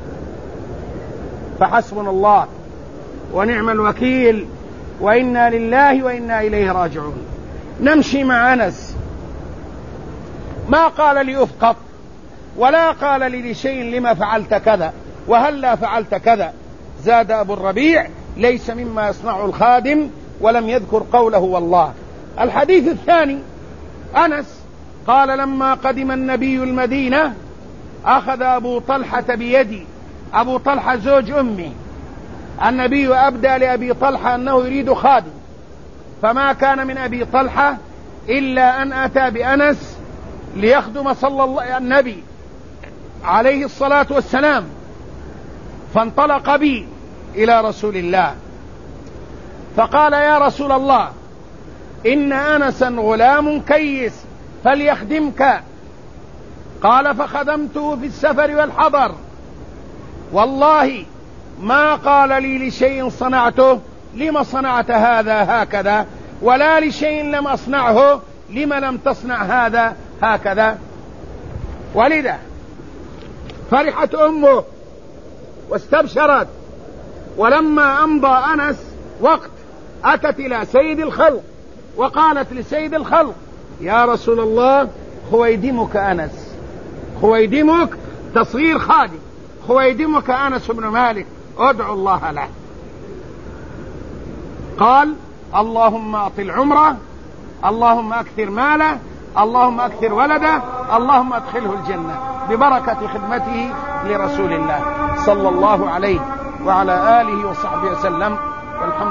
فحسبنا الله ونعم الوكيل، وإنا لله وإنا إليه راجعون. نمشي مع أنس، ما قال لي أفقط ولا قال لي لشيء لما فعلت كذا وهل لا فعلت كذا. زاد أبو الربيع ليس مما يصنع الخادم، ولم يذكر قوله والله. الحديث الثاني أنس قال لما قدم النبي المدينة أخذ أبو طلحة بيدي. أبو طلحة زوج أمي. النبي أبدى لأبي طلحة أنه يريد خادم، فما كان من أبي طلحة إلا أن أتى بأنس ليخدم صلى الله النبي عليه الصلاة والسلام. فانطلق بي إلى رسول الله فقال يا رسول الله إن أنسا غلام كيس فليخدمك. قال فخدمته في السفر والحضر، والله ما قال لي لشيء صنعته لما صنعت هذا هكذا، ولا لشيء لم أصنعه لما لم تصنع هذا هكذا. ولذا فرحت أمه واستبشرت. ولما أمضى أنس وقت أتت إلى سيد الخلق وقالت لسيد الخلق يا رسول الله خويدمك أنس، خويدمك تصغير خادم، خويدمك أنس بن مالك، ادعو الله له. قال اللهم أطل عمره، اللهم أكثر ماله، اللهم أكثر ولده، اللهم أدخله الجنة ببركة خدمته لرسول الله صلى الله عليه وعلى آله وصحبه وسلم. والحمد